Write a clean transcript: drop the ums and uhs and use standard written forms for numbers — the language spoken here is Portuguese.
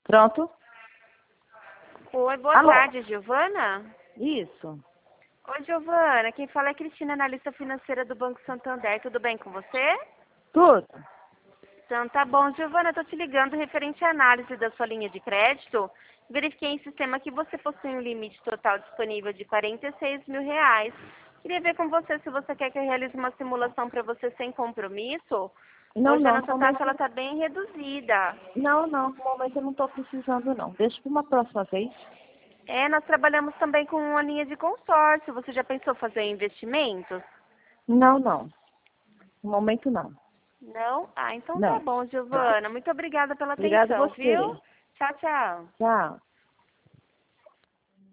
Pronto? Oi, boa Alô? tarde, Giovana. Isso. Oi, Giovana. Quem fala é Cristina, analista financeira do Banco Santander. Tudo bem com você? Tudo? Então, tá bom. Giovana, eu tô te ligando referente à análise da sua linha de crédito. Verifiquei em sistema que você possui um limite total disponível de R$ 46.000. Queria ver com você se você quer que eu realize uma simulação para você sem compromisso. Não, Hoje a não. No nossa taxa momento, ela tá bem reduzida. não, não. No momento eu não estou precisando, não. Deixa para uma próxima vez. Nós trabalhamos também com uma linha de consórcio. Você já pensou fazer investimentos? Não, não. No momento, não. Não? Ah, então tá Não. bom, Giovana. Muito obrigada pela Obrigada a atenção, você. viu? Tchau, tchau. Tchau.